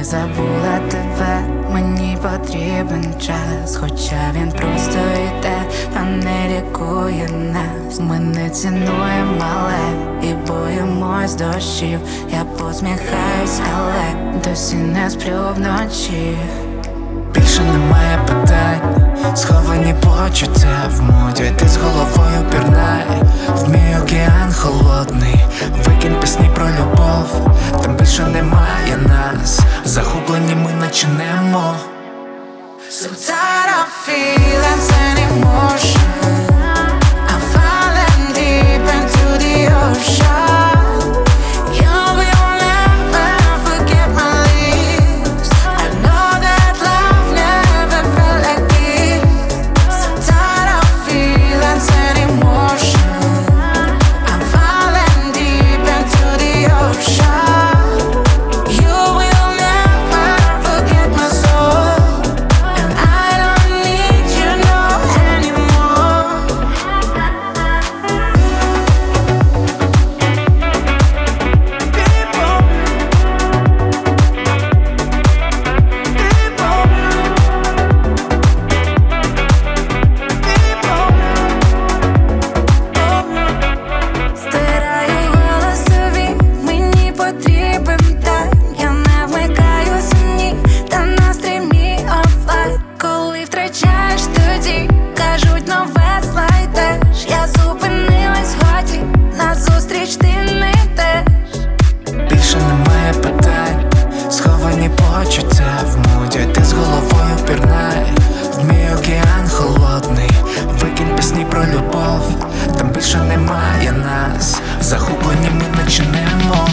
забула тебе, мені потрібен час, хоча він просто йде, а не лікує нас. Ми не цінуємо мале і боїмось дощів. Я посміхаюсь, але досі не сплю вночі. Більше немає питань, сховані почуття в моді. Ти з головою пірнай в мій океан холодний. Викинь пісні про любов, там більше немає нас. Загублені ми наче немо. So tired of feelings and emotion. I'm falling deep into the ocean. You will never forget my lips. I know that love never felt like this. So tired of feelings and emotion. I'm falling deep into the ocean. You will never forget my soul. Кажуть, нове знайдеш. Я зупинилась, годі, назустріч ти не йдеш. Більше немає питань, сховані почуття в моді. Ти з головою пірнай в мій океан холодний. Викинь пісні про любов, там більше немає нас. Загублені ми наче немо.